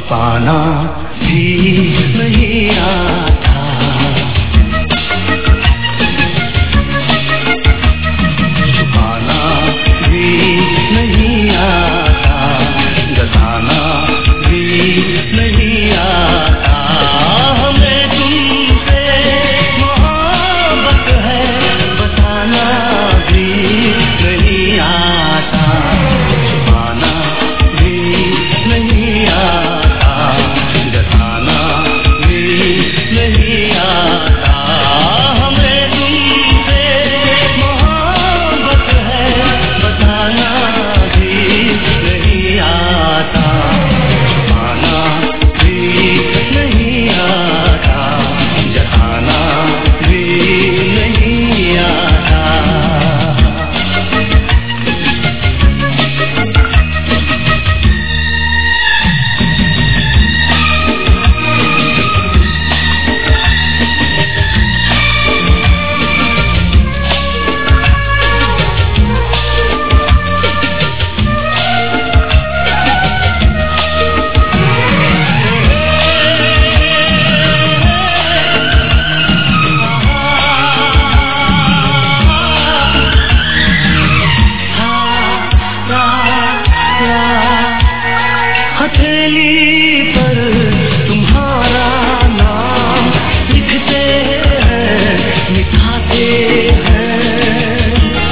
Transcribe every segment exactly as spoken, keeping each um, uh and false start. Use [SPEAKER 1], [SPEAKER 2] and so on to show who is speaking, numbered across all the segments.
[SPEAKER 1] छुपाना भी नहीं आता, छुपाना भी नहीं आता, जताना भी नहीं आता। हमें तुमसे मोहब्बत है बताना भी नहीं आता, छुपाना भी नहीं आता, जताना भी नहीं आता। हमें तुमसे मोहब्बत है बताना भी नहीं आता, छुपाना भी नहीं आता, जताना भी नहीं आता। हथेली पर तुम्हारा नाम लिखते हैं, मिटाते हैं।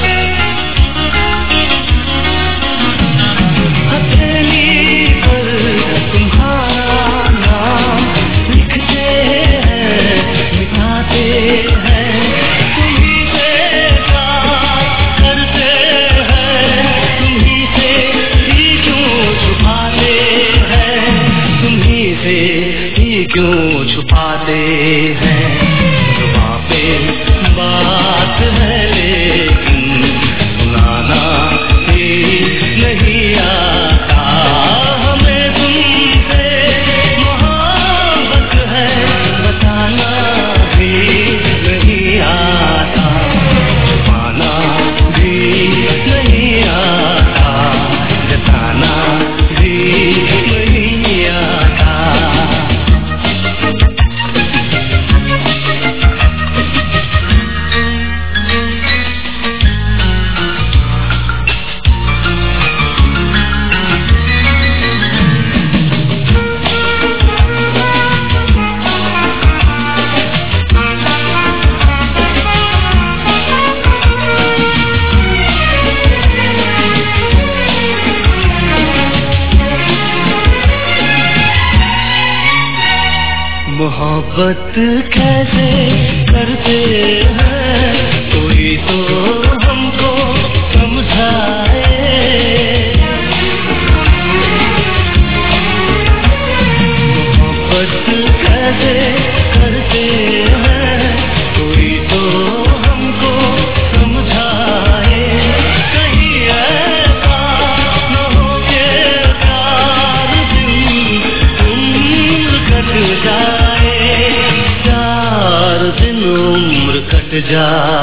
[SPEAKER 1] हथेली पर तुम्हारा नाम लिखते हैं, मिटाते हैं। तुम्हीं से प्यार करते हैं, तुम्हीं से ही क्यों छुपाते हैं, तुम्हीं से ही क्यों छुपाते हैं। जुबां पे बात है लेकिन सुनाना ही नहीं आता। हमें तुमसे मोहब्बत है बताना भी नहीं आता, छुपाना भी नहीं आता, जताना भी नहीं आता। मोहब्बत कैसे करते हैं कोई तो हमको समझाए। मोहब्बत कैसे करते हैं कोई तो हमको समझाए। कहीं ऐसा न हो के प्यार दिन उम्र कट जाए, चार दिन उम्र कट जाए।